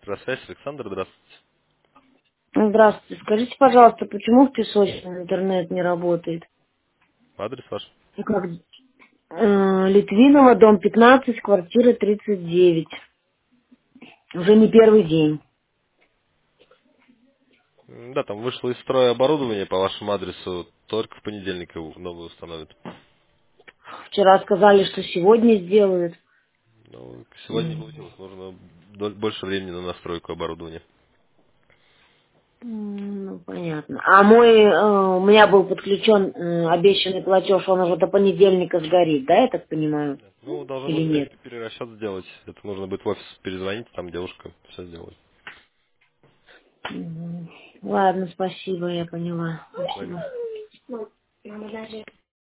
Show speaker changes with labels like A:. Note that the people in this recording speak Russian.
A: Электросвязь, Александр, здравствуйте.
B: Здравствуйте. Скажите, пожалуйста, почему в Песочном интернет не работает?
A: Адрес ваш?
B: И как? Литвинова, дом 15, квартира 39. Уже не первый день.
A: Да, там вышло из строя оборудование по вашему адресу, только в понедельник его новое установят.
B: Вчера сказали, что сегодня сделают.
A: Ну, сегодня не
B: М,
A: получилось, нужно больше времени на настройку оборудования.
B: Ну, понятно. А у меня был подключен обещанный платеж, он уже до понедельника сгорит, да, я так понимаю?
A: Ну, должны
B: Или
A: будут
B: нет?
A: перерасчет сделать. Это нужно будет в офис перезвонить, там девушка все сделает.
B: Ладно, спасибо, я поняла.
A: Звоните.
B: Спасибо.